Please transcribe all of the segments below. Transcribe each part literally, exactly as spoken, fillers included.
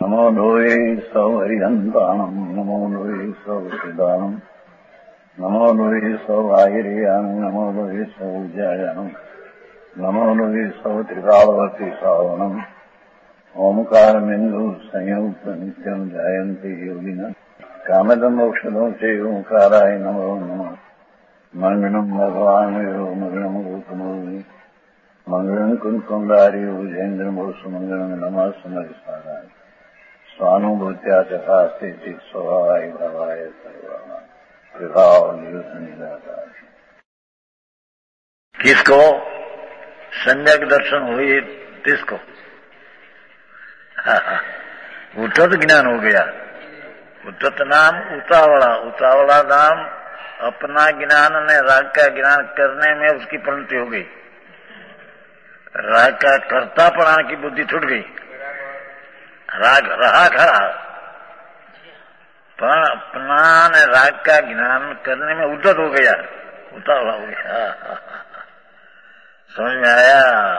नमो लोये सौहरिहन्ताणम् नमो लोये सौहृदानम् नमो लोये सौभागिर्यानम् नमो लोये सौज्यायानम् नमो लोये सौत्रिकालवर्ति सावनम् ओंकारमिन्दु संयुक्त नित्यम् जायन्ति योगिनः कामदम् औषधम् च ओंकाराय नमो नमः मंगलम् भगवान् यो मंगलम् गौतमोऽग्नि मंगलम् कुन्कुण्डारि उजेन्द्रमोसु मंगलम् नमः समरिसाराय स्वानुभूत्या चकास्ते स्वभावाय भावाय सर्वाणां विभाव निदाताय। किसको सम्यक दर्शन हुई किसको? उद्धत ज्ञान हो गया। उद्धत नाम उतावला, उतावला नाम अपना ज्ञान ने राग का ज्ञान करने में उसकी परिणति हो गई। राग का कर्ता प्राण की बुद्धि छूट गई। राग रहा खड़ा पर अपना ने राग का ज्ञान करने में उद्धत हो गया, उतावला हो गया। समझ में आया?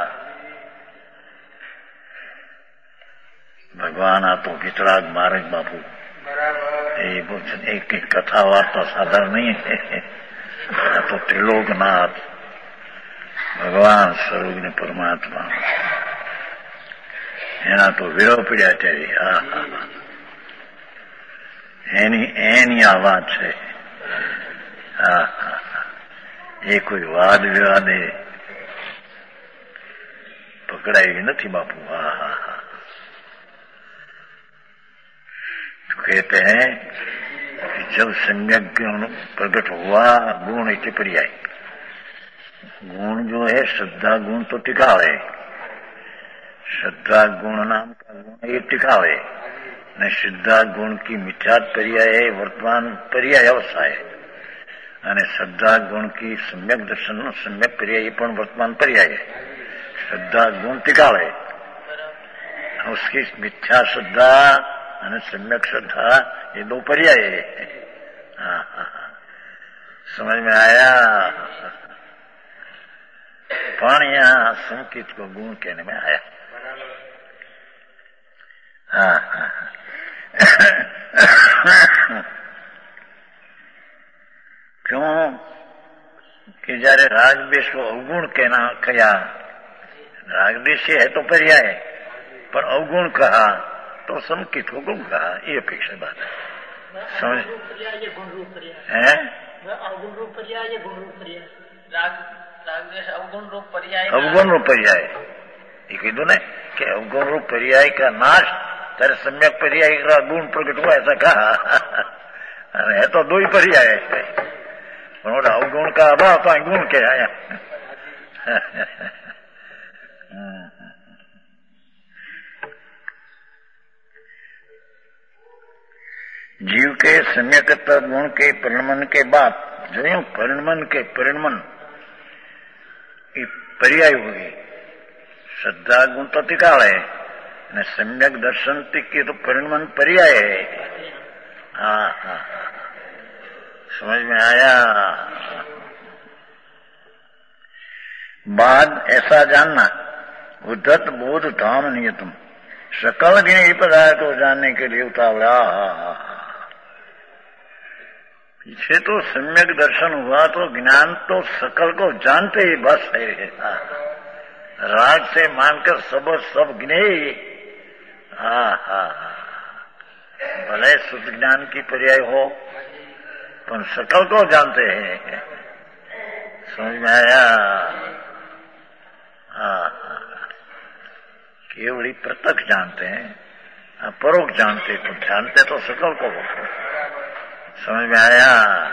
भगवान आ तो किचड़ाग मारे बापू। एक एक कथा वार्ता साधारण नहीं है। तो त्रिलोकनाथ भगवान स्वरूप ने परमात्मा એના તો વિરોહ પડ્યા ત્યારે એની એની આ વાત છે। એ કોઈ વાદ વિવાદે પકડાઈ નથી બાપू। तो कहते हैं कि जब सम्यक गुण प्रकट हुआ गुण इति पर्याय। गुण जो है श्रद्धा गुण तो टिकावे, श्रद्धा गुण नाम का गुण ये टिकावे ने श्रद्धा गुण की मिथ्यात पर्याय वर्तमान पर्याय अवस्था है અને શ્રદ્ધા ગુણ की सम्यक दर्शन सम्यक पर्याय પણ वर्तमान पर्याय है। श्रद्धा गुण टिकावे, उसकी मिथ्या श्रद्धा અને सम्यक श्रद्धा ये दो पर्याय है। हाँ हाँ समझ में आया? पण यहाँ संकित को गुण कहने में आया। हाँ हाँ क्यों कि जયારે राग द्वेष को अवगुण कहना कहा, राग द्वेष है तो पर्याय, पर अवगुण कहा तो संकित को गुण कहा, ये अपेक्षा बात है। समझ है? अवगुण रूप पर्याय, गुण रूप पर्याय, राग राग द्वेष अवगुण रूप पर्याय, अवगुण रूप पर्याय ये कही दो ने कि अवगुण रूप पर्याय का नाश तेरे सम्यक पर्याय का गुण प्रकट हुआ, ऐसा कहा। है तो दो ही पर्याय है, अवगुण का अभाव तो गुण के आया। जीव के सम्यकता गुण के परिणमन के बाद जो यूं परिणमन के परिणमन की पर्याय हुई। श्रद्धा गुण तो टिकाल है ने सम्यक दर्शन की तो परिणमन पर्याय है। हाँ हाँ समझ में आया? बाद ऐसा जानना उद्धत बोध धाम नियतम सकल ज्ञानी पदार्थ को जानने के लिए उतावला। पीछे तो सम्यक दर्शन हुआ तो ज्ञान तो सकल को जानते ही बस है। राग से मानकर सब सब गिने। हाँ हाँ भले शुद्ध ज्ञान की पर्याय हो पर सकल को जानते हैं। समझ में आया? हाँ केवल प्रत्यक्ष जानते हैं, परोक्ष जानते तो जानते तो सकल को। समझ में आया?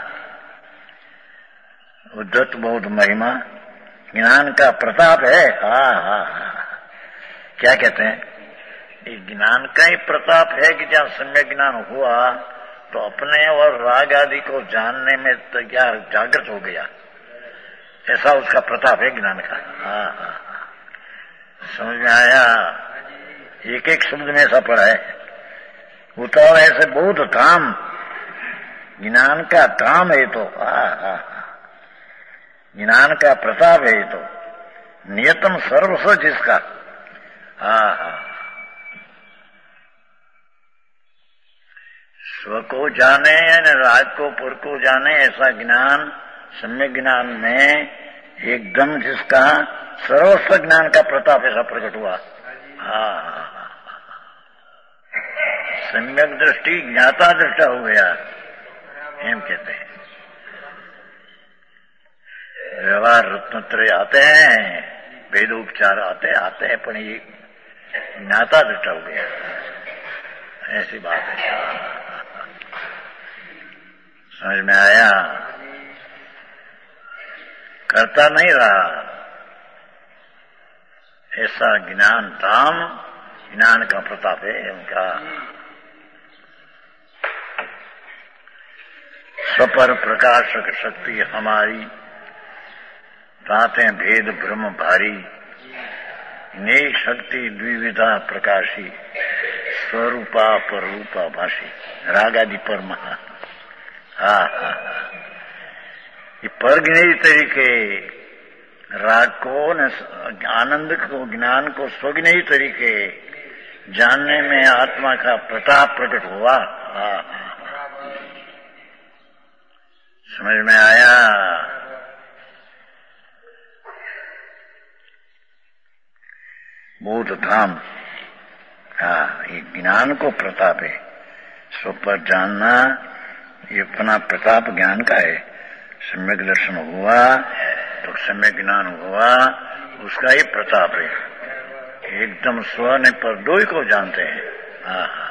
उद्धत बहुत महिमा ज्ञान का प्रताप है। हाँ हाँ क्या कहते हैं? ये ज्ञान का ही प्रताप है कि जब सम्यक ज्ञान हुआ तो अपने और राग आदि को जानने में तैयार जागृत हो गया, ऐसा उसका प्रताप है ज्ञान का। हाँ हाँ समझ में आया? एक एक शब्द में ऐसा पड़ा है। उतावल ऐसे बहुत धाम, ज्ञान का धाम है तो। हाँ हाँ ज्ञान का प्रताप है तो नियतम सर्वस्व जिसका। हाँ हाँ को जाने यानी राग को पुर को जाने ऐसा ज्ञान सम्यक ज्ञान में एकदम जिसका सर्वस्व ज्ञान का प्रताप ऐसा प्रकट हुआ। हाँ, सम्यक दृष्टि ज्ञाता दृष्टा हो गया एम कहते हैं। व्यवहार रत्नत्रय आते हैं, वेदोपचार आते आते हैं, पर ये ज्ञाता दृष्टा हो गया, ऐसी बात है। समझ में आया? करता नहीं रहा ऐसा ज्ञान धाम ज्ञान का प्रताप है उनका। सपर प्रकाशक शक्ति हमारी, ताते भेद ब्रह्म भारी, नेक शक्ति द्विविधा प्रकाशी, स्वरूपा पररूपा भाषी। रागादि परमा। हा हा ये परगिनी तरीके राग को न आनंद को ज्ञान को स्वज्ञेय तरीके जानने में आत्मा का प्रताप प्रकट हुआ। हा समझ में आया? बोध धाम। हाँ, ये ज्ञान को प्रताप है, स्व पर जानना ये अपना प्रताप ज्ञान का है। सम्यक दर्शन हुआ तो सम्यक ज्ञान हुआ, उसका ही प्रताप है। एकदम स्व ने पर दो ही को जानते हैं। हाँ हाँ,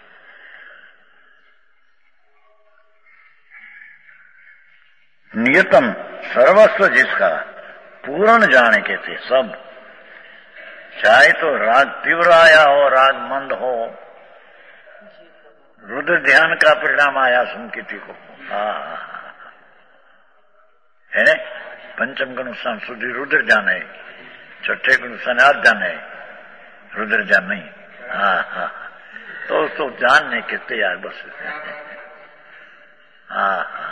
नियतम सर्वस्व जिसका पूर्ण जाने के थे सब, चाहे तो राग तीव्र आया हो, राग मंद हो, रुद्र ध्यान का परिणाम आया संकिति को। हाँ है न, पंचम का नुकसान शुद्धि रुद्र जाने, छठे का नुकसान आप जाने, रुद्र जान नहीं। हाँ हाँ, तो तो जानने के तैयार बस। हाँ हाँ,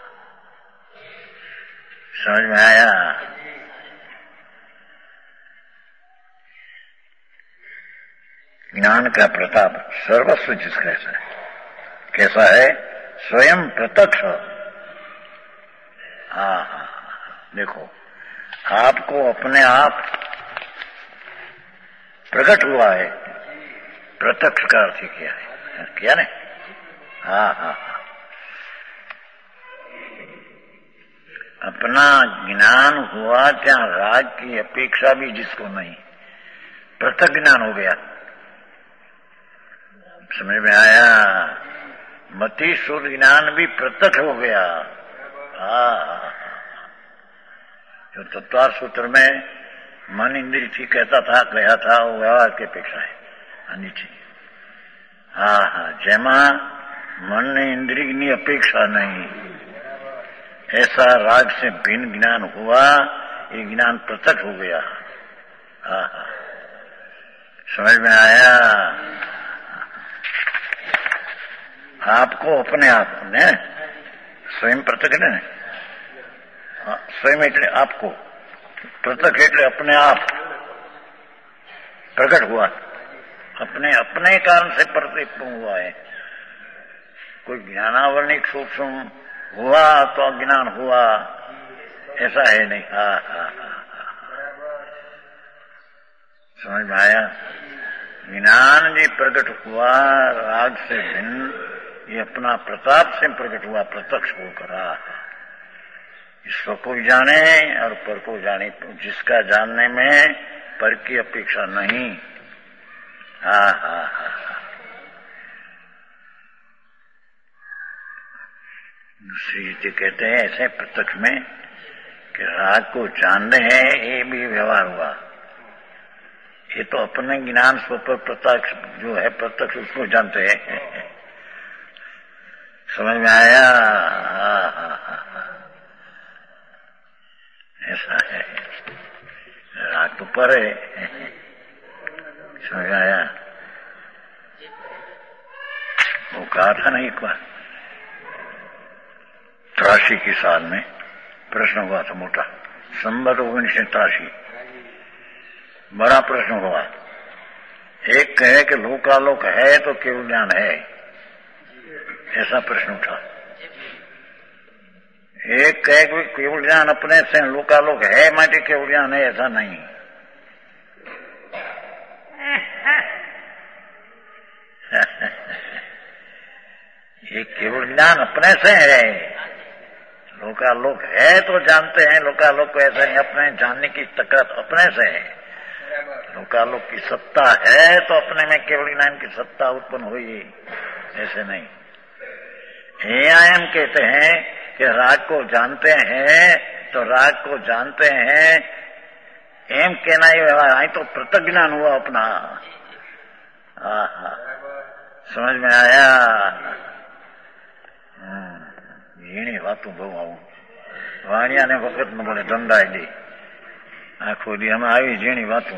समझ में आया? ज्ञान का प्रताप सर्वस्व जिसका ऐसा है। कैसा है? स्वयं प्रत्यक्ष। हाँ हाँ, देखो आपको अपने आप प्रकट हुआ है, प्रत्यक्ष का अर्थ किया है, किया ने? हाँ हाँ, अपना ज्ञान हुआ क्या राग की अपेक्षा भी जिसको नहीं, प्रत्यक्ष ज्ञान हो गया। समझ में आया? मति शुद्ध ज्ञान भी प्रत्यक्ष हो गया। हाँ, जो तत्वार सूत्र में मन इंद्रिय थी कहता था, कहा था, वो व्यवहार की अपेक्षा है अनिचि। हाँ हाँ, जैमा मन ने इंद्रिय की अपेक्षा नहीं, ऐसा राग से भिन्न ज्ञान हुआ, ये ज्ञान प्रत्यक्ष हो गया। हाँ हाँ, समझ में आया? आपको अपने आप ने स्वयं प्रत्यक्ष ने, स्वयं એટલે आपको प्रत्यक्ष એટલે अपने आप प्रकट हुआ, अपने अपने कारण से प्रतीत हुआ है। कोई ज्ञानावरणिक सूक्ष्म हुआ तो अज्ञान हुआ, ऐसा है नहीं। हाँ हाँ हाँ, समझ में आया? ज्ञान जी प्रकट हुआ राग से भिन्न, ये अपना प्रताप से प्रकट हुआ, प्रत्यक्ष होकर। इसको कोई जाने और पर को जाने, जिसका जानने में पर की अपेक्षा नहीं। हाँ हाँ हाँ, दूसरी रीति कहते हैं ऐसे प्रत्यक्ष में कि राग को जानते हैं, ये भी व्यवहार हुआ। ये तो अपने ज्ञान स्व पर प्रत्यक्ष जो है, प्रत्यक्ष उसको जानते हैं। समझ में आया? हाँ हाँ हाँ, ऐसा है। राग तो पर है, समझ में आया? वो कहा था नहीं एक बार त्रासी की साल में प्रश्न हुआ था मोटा, संबत उन्नीस सौ तिरासी, बड़ा प्रश्न हुआ। एक कहे कि लोकालोक है तो केवल ज्ञान है, ऐसा प्रश्न उठा। एक कहे कि केवल ज्ञान अपने से लोकालोक है, माटे केवल ज्ञान है, ऐसा नहीं। ये केवल ज्ञान अपने से है, लोकालोक है तो जानते हैं, लोकालोक को ऐसा नहीं, अपने जानने की ताकत अपने से है। लोकालोक की सत्ता है तो अपने में केवल ज्ञान की सत्ता उत्पन्न हुई, ऐसे नहीं। एआईएम कहते हैं कि राग को जानते हैं तो राग को जानते हैं, एम कहना ही तो पृथक ज्ञान हुआ अपना। हाँ, समझ में आया? ઝીણી વાતું બહુ આવું વાણિયાને વખત ન મળે ધંધાઈ દે આખો દી અમે આવી ઝીણી વાતું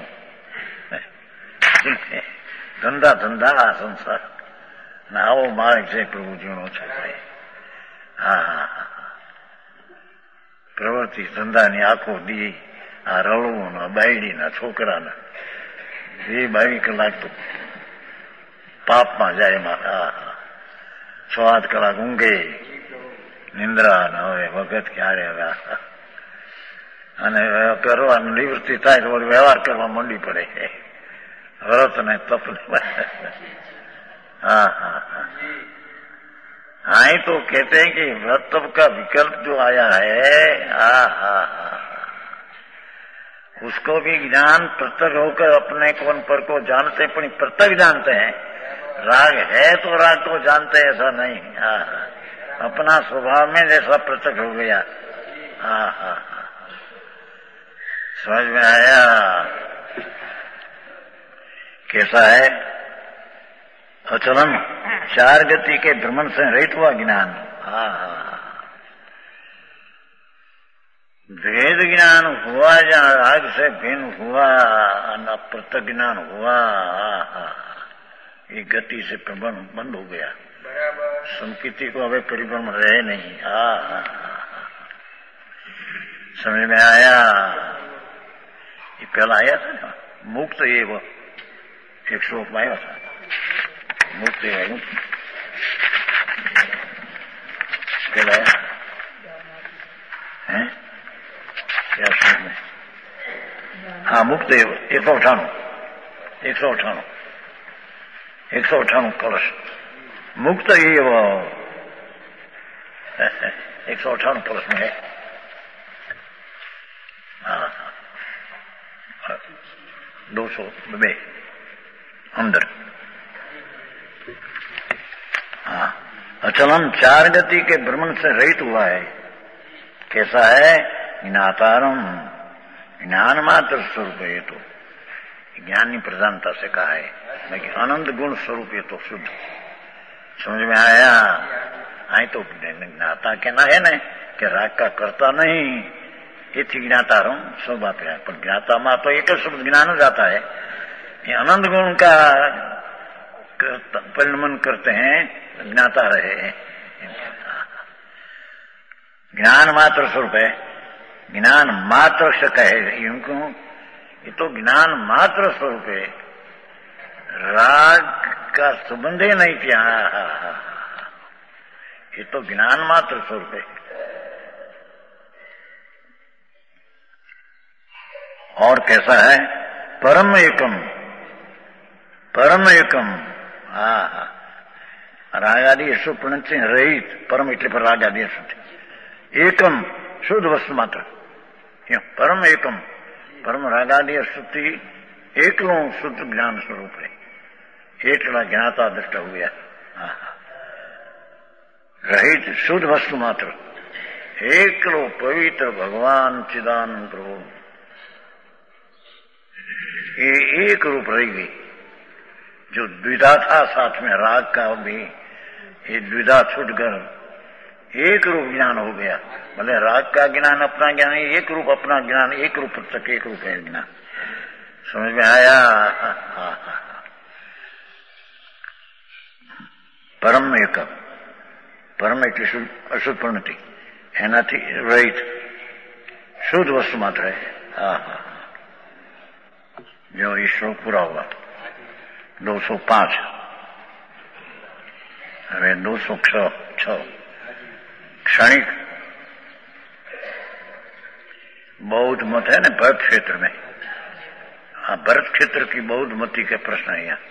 ધંધા ધંધા આ સંસાર ને આવો માર્ગ છે પ્રભુ ઝીણો છે ભાઈ. હા હા હા પ્રવૃત્તિ ધંધાની આખો દી આ રળવું ને બાયડીના છોકરાના એ બાવીસ કલાક તો પાપમાં જાય મારા. છ આઠ કલાક ઊંઘે નિંદ્રા ને હવે વખત ક્યારે હવે અને કરવાનું નિવૃત્તિ થાય તો વ્યવહાર કરવા માંડી પડે વ્રત ને તપ ને. हाँ हाँ हाँ हाँ तो कहते हैं कि व्रत तप का विकल्प जो आया है, हाँ हाँ हाँ उसको भी ज्ञान पृथक होकर अपने कौन पर को जानते हैं, पर पृथक जानते हैं. राग है तो राग को जानते हैं, ऐसा नहीं. हाँ हाँ अपना स्वभाव में जैसा पृथक हो गया. हाँ हाँ हाँ समझ में आया? कैसा है? अचलन चार गति के भ्रमण से रहित हुआ ज्ञान. हाँ हाँ वेद ज्ञान हुआ जहाँ राग से भिन्न हुआ, न पृथक ज्ञान हुआ. हाँ ये गति से प्रबंध बंद हो गया. संकिति को अभी परिभ्रम रहे नहीं. हाँ हाँ समझ में आया? ये पहला आया था ना मुक्त, ये वो एक श्लोक में आया था मुक्त है पहला है क्या श्लोक में? हाँ मुक्त एक सौ अठानवे एक सौ अठानवे एक सौ अठानवे कलश मुक्त ये वो एक सौ अठानवे कलश में है. हाँ दो सौ बे अंदर. हाँ अचलन चार गति के भ्रमण से रहित हुआ है. कैसा है? ज्ञातारम ज्ञान मात्र स्वरूप है. ये तो ज्ञानी प्रधानता से कहा है, लेकिन आनंद गुण स्वरूप ये तो शुद्ध. समझ में आया? आई तो ज्ञाता कहना है न कि राग का करता नहीं, ये थी ज्ञातारम सब बात है. पर ज्ञाता मां तो एक शब्द ज्ञान जाता है. ये आनंद गुण का परिणमन करते हैं, ज्ञाता रहे. ज्ञान मात्र स्वरूप है. ज्ञान मात्र से कहे इनको, ये तो ज्ञान मात्र स्वरूप है, राग का संबंध ही नहीं किया. ये तो ज्ञान मात्र स्वरूप है. और कैसा है? परम एकम परम एकम. हाँ हाँ रागादि सुप्रण से रहित परम इतने पर रागादि एकम शुद्ध वस्तु मात्र. क्यों? परम एकम परम रागादि स्तुति एकलो शुद्ध ज्ञान स्वरूप है. एकला ज्ञाता दृष्ट हो गया. रहित शुद्ध वस्तु मात्र एकलो पवित्र भगवान चिदानंद प्रभु. ये एक रूप रह गई. जो द्विधा था साथ में राग का भी, ये द्विधा छूटकर एक रूप ज्ञान हो गया. भले राग का ज्ञान अपना ज्ञान, एक रूप अपना ज्ञान, एक रूप तक एक रूप है ज्ञान. समझ में आया? परम एक परम એટલે અશુદ્ધ પણ નથી, એનાથી રહિત શુદ્ધ વસ્તુ માત્ર है. हाँ हाँ जो ये श्लोक पूरा हुआ दो सौ पांच. હવે दो सौ छ क्षणिक बौद्ध मत है ना भरत क्षेत्र में। हाँ, भरत क्षेत्र की बौद्ध मती के प्रश्न है यहाँ।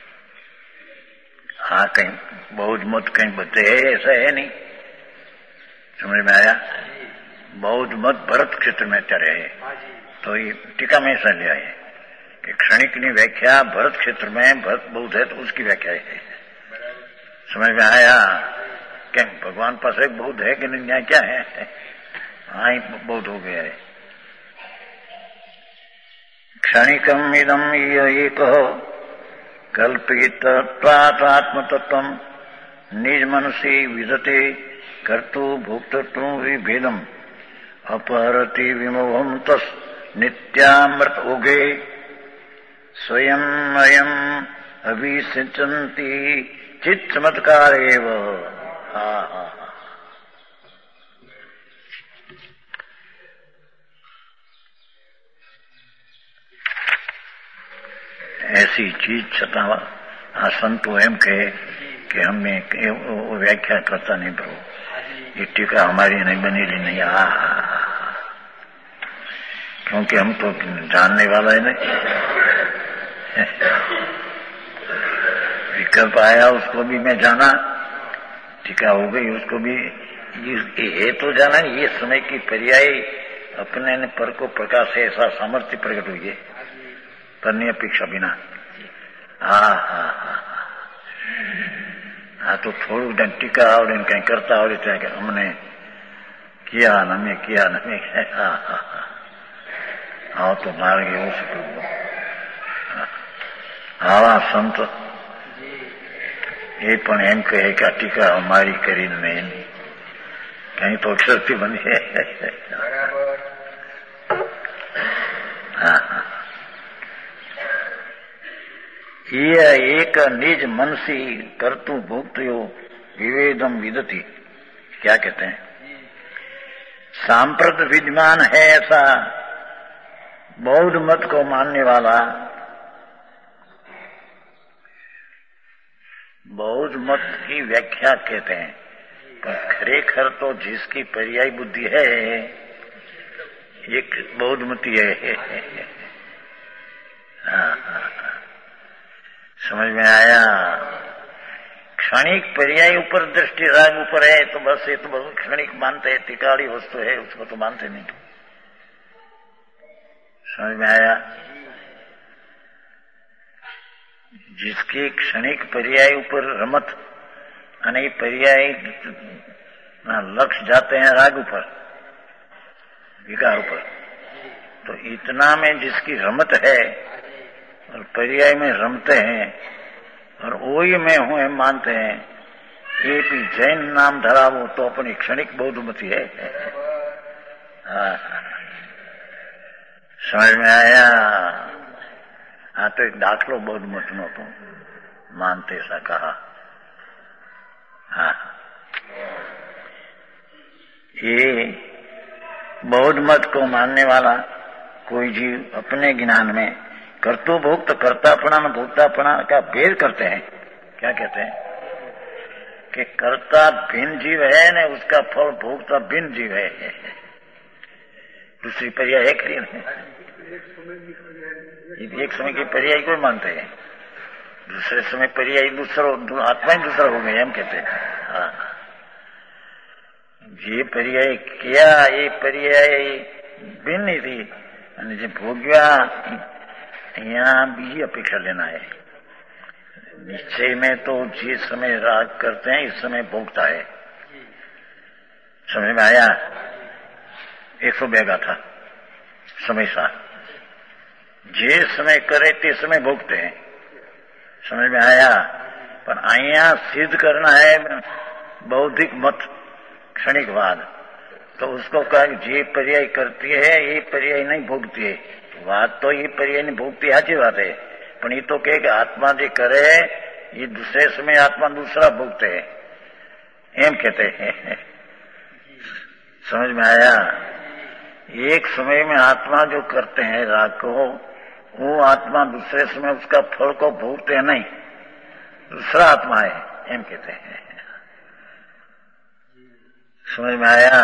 हाँ, कहीं बौद्ध मत कहीं बते है, ऐसा है नहीं। समझ में आया? बौद्ध मत भरत क्षेत्र में चले है, तो ये टीका में ऐसा लिया है कि क्षणिक की व्याख्या भरत क्षेत्र में भरत बौद्ध है तो उसकी व्याख्या है। समझ में आया? क्या भगवान पास एक बौद्ध है कि नहीं, क्या है? हाँ, ही बौद्ध हो गया है। क्षणिकम इदम एक कल्पितात्मतत्व निज मनसी विदते कर्तु भोक्तृ विभेदम अपहरति विमोहम तस् नित्यामृत उगे स्वयं अयम अभिसिंचन्ति चित चमत्कार एव। हा हा ऐसी चीज छता आ संतो एम कहे कि हमें वो व्याख्या करता नहीं प्रभु, ये टीका हमारी नहीं बनेली नहीं। आ क्योंकि हम तो जानने वाला है नहीं। विकल्प आया उसको भी मैं जाना, टीका हो गई उसको भी ये तो जाना। ये समय की पर्याय अपने ने पर को प्रकाश से ऐसा सामर्थ्य प्रकट हुई है करनी अपेक्षा बिना। हाँ हाँ हाँ हाँ, तो थोड़ू टीका आवड़े कहीं करता आवड़े चाहे कि हमने किया न हमें किया न हमें। हाँ हाँ हाँ हाँ, तो मार गए उसको। आवा संत ये पण एम कहे कि टीका हमारी करी नहीं, कहीं तो अक्षर थी बनी है। हाँ हाँ, ये एक निज मनसी कर्तु भोक्तयो विवेदम विदति। क्या कहते हैं? सांप्रत विद्यमान है ऐसा बौद्ध मत को मानने वाला, बौद्ध मत की व्याख्या कहते हैं। पर खरेखर तो जिसकी पर्यायी बुद्धि है एक बौद्ध मती है। हाँ हाँ, समझ में आया? क्षणिक पर्याय ऊपर दृष्टि राग ऊपर है तो बस ये तो बस क्षणिक मानते हैं, टिकाड़ी वस्तु है उसको तो मानते नहीं। समझ में आया? जिसके क्षणिक पर्याय ऊपर रमत अने पर्याय लक्ष्य जाते हैं राग ऊपर, विकार ऊपर, तो इतना में जिसकी रमत है और पर्याय में रमते हैं और वही मैं हूं हम मानते हैं, ये भी जैन नाम धरा वो तो अपनी क्षणिक बौद्धमती है। हाँ, समझ में आया? हाँ, तो एक दाखलो बौद्ध मत नो तो मानते ऐसा कहा। हाँ, ये बौद्ध मत को मानने वाला कोई जीव अपने ज्ञान में कर्तु भोक्त कर्तापना में भोक्तापना का भेद करते हैं। क्या कहते हैं? कि कर्ता भिन्न जीव है न उसका फल भोक्ता भिन्न जीव है। दूसरी पर्याय है खरी नहीं? एक समय की पर्याय को मानते हैं, दूसरे समय पर्याय दूसरा आत्मा ही दूसरा हो गया हम कहते हैं। हाँ, ये पर्याय किया ये पर्याय भिन्न थी અને જે ભોગ્યા यहाँ भी अपेक्षा लेना है। निश्चय में तो जिस समय राग करते हैं इस समय भोगता है। समझ में आया? एक सौ बेगा था समय सा, जिस समय करे ते समय भोगते हैं। समझ में आया? पर आया सिद्ध करना है बौद्धिक मत क्षणिकवाद, तो उसको कहा कि जे पर्याय करती है ये पर्याय नहीं भोगती है। बात तो ये पर्याय नहीं भोगती साची बात है, पर ये तो कहे कि आत्मा जे करे ये दूसरे समय आत्मा दूसरा भोगते है एम कहते हैं। समझ में आया? एक समय में आत्मा जो करते हैं राग को, वो आत्मा दूसरे समय उसका फल को भोगते हैं नहीं, दूसरा आत्मा है। एम कहते हैं। समझ में आया?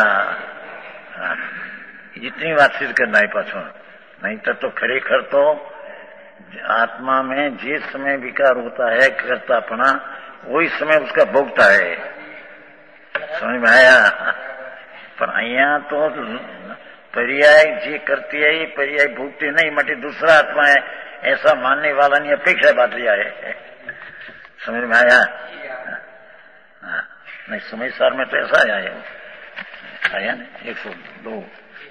इतनी बातचीत करना है पाछो, नहीं तो, तो खरेखर तो आत्मा में जिस समय विकार होता है कर्तापना, वही समय उसका भोगता है। समझ में आया? पर अहिया तो पर्याय जी करती है, पर्याय भोगती नहीं, मटी दूसरा आत्मा है ऐसा मानने वाला नहीं अपेक्षा बात लिया है। समझ में आया? हाँ, नहीं समय सार में तो ऐसा आया है, आया ना एक सौ दो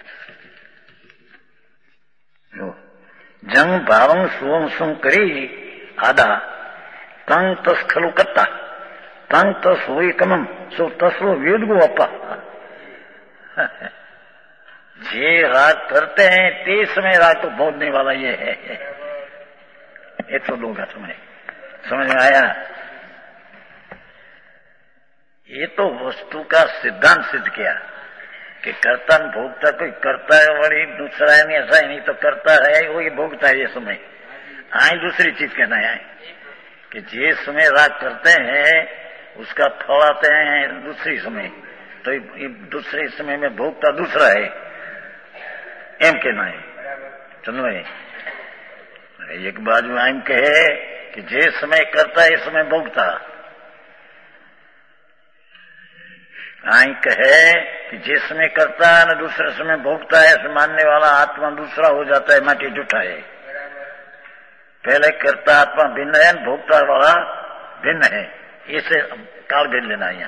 जंग भावं सुवं सुं करी आदा तंग तस खलु कत्ता तंग तस हुई कमम सो तस्व वेदगो अपा। जे राग करते हैं ते समय राग को भोगने वाला ये है। एक सौ दो का समय समझ में आया? ये तो वस्तु का सिद्धांत सिद्ध किया कि कर्ता भोगता कोई करता है वही दूसरा है, नहीं ऐसा ही नहीं तो करता है वही भोगता है। ये समय आई दूसरी चीज कहना है कि जिस समय राग करते हैं उसका फल आते हैं दूसरी समय, तो दूसरे समय में भोगता दूसरा है, एम कहना है। चलो एक बाजू आम कहे कि जिस समय करता है इस समय भोगता, आई कहे कि जिस समय करता है न दूसरे समय भोगता है, ऐसे मानने वाला आत्मा दूसरा हो जाता है, माटी जुटा है। पहले करता आत्मा भिन्न है, भोगता वाला भिन्न है, इसे काल भेद लेना है।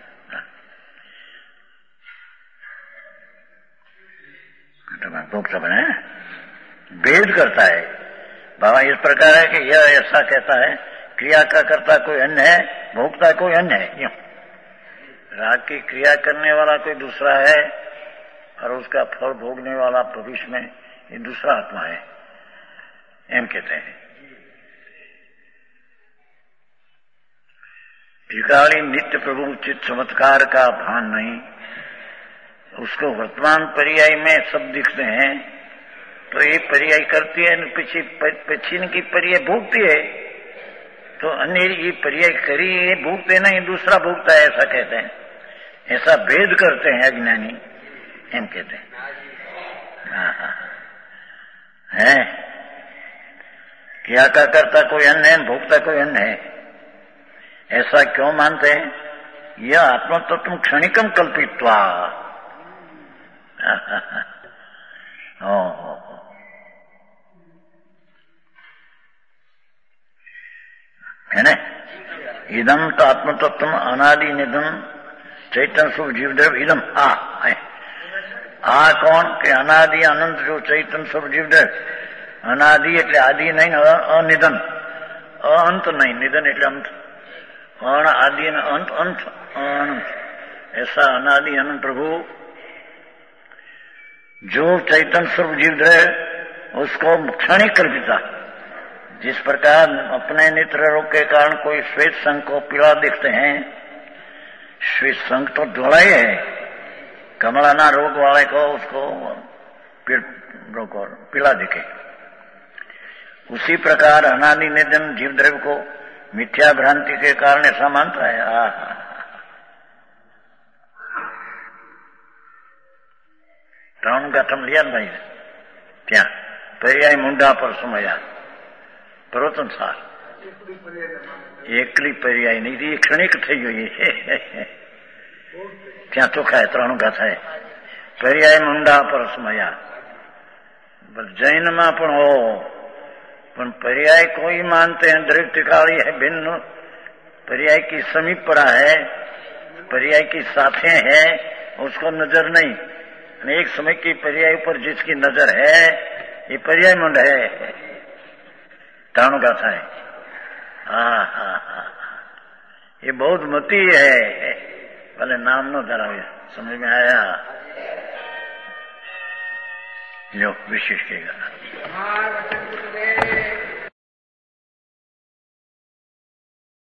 भोगता बने भेद करता है बाबा इस प्रकार है कि यह ऐसा कहता है क्रिया का करता कोई अन्य है, भोगता कोई अन्य है। क्यों? राग की क्रिया करने वाला कोई दूसरा है और उसका फल भोगने वाला भविष्य में ये दूसरा आत्मा है, एम कहते हैं। भिखारी नित्य प्रभु चित्त चमत्कार का भान नहीं, उसको वर्तमान पर्याय में सब दिखते हैं, तो ये पर्याय करती है पीछे पछीन की पर्याय भोगती है, तो अन्य ये पर्याय करी ये भोगते नहीं दूसरा भोगता है, ऐसा कहते हैं। ऐसा भेद करते हैं अज्ञानी, एम कहते हैं। हाँ हाँ है क्या का करता कोई अन्य है, भोगता कोई अन्य है, ऐसा क्यों मानते हैं? यह आत्मा तो तुम क्षणिकम कल्पित्वा है ना? इदम तो आत्म तो तुम अनादि निधन चैतन्य स्वरूप जीवदेव इदम आ है। आ कौन के अनादि अनंत जो चैतन्य स्वरूप जीवदेव, अनादि એટલે આદિ નહીં, અનિધન અંત નહીં, નિધન એટલે અંત, अण आदि अंत अंत अनंत, ऐसा अनादि अनंत प्रभु जो चैतन्य स्वरूप जीवदेव उसको क्षणिक कल्पिता। जिस प्रकार अपने नेत्र रोग के कारण कोई श्वेत संघ को पीला दिखते हैं, श्वेत संघ तो धोला ही है, कमलाना रोग वाले को उसको पीला दिखे, उसी प्रकार अनादि निधन जीव द्रव्य को मिथ्या भ्रांति के कारण ऐसा मानता है। आ ત્રણ ગાથમ लिया भाई क्या पर्याय मुंडा पर समया प्रवचन सार एकली पर्याय नहीं थी, क्षणिक थी गई क्या चोखा है त्रण गाथा है पर्याय मुंडा पर समया। जैन में पण हो पण पर्याय कोई मानते हैं दृष्टिकाली है, भिन्न पर्याय की समीप पड़ा है, पर्याय की साथे है, उसको नजर नहीं। एक समय की पर्याय पर जिसकी नजर है ये पर्याय मुंड है, ताणु गाथा है। हाँ हाँ हाँ ये बहुत मती है, भले नाम न धरावे। समझ में आया? लो विशेष कहेगा।